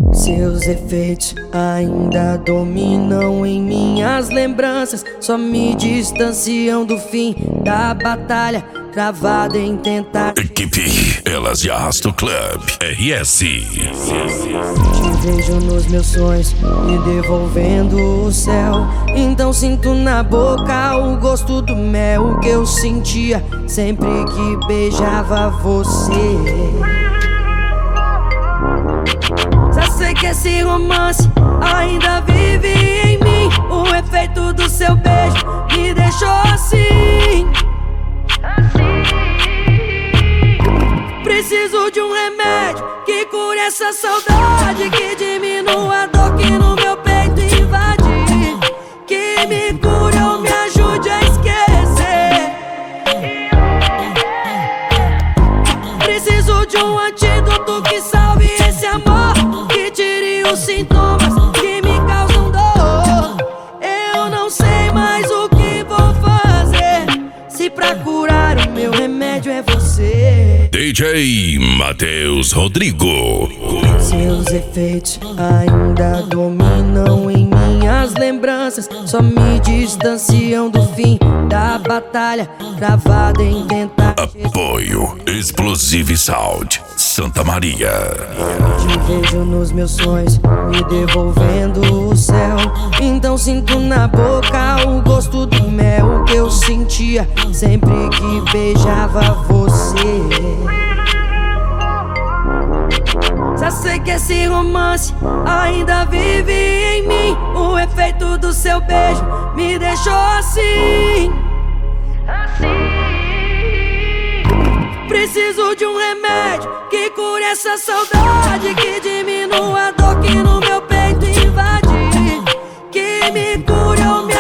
Seus efeitos ainda dominam em minhas lembranças, só me distanciam do fim da batalha, travada em tentar. Equipe Elas de Arrasto Club RS. Te vejo nos meus sonhos, me devolvendo o céu. Então sinto na boca o gosto do mel que eu sentia sempre que beijava você. Já sei que esse romance ainda vive em mim. O efeito do seu beijo me deixou assim. Preciso de um remédio que cure essa saudade, que diminua a dor que no meu peito invade, que me cure ou me ajude a esquecer. Preciso de um antídoto que salve esse amor, que tire os sintomas que me causam dor. Eu não sei mais o que vou fazer, se pra curar o meu remédio é você. DJ Matheus Rodrigo. Seus efeitos ainda dominam em minhas lembranças, só me distanciam do fim da batalha, travada em tentar. Apoio Explosive Sound Santa Maria. Te vejo nos meus sonhos, me devolvendo o céu. Então sinto na boca o gosto do mel que eu sentia sempre que beijava você. Já sei que esse romance ainda vive em mim. O efeito do seu beijo me deixou assim. Preciso de um remédio que cure essa saudade, que diminua a dor que no meu peito invade, que me cure ou me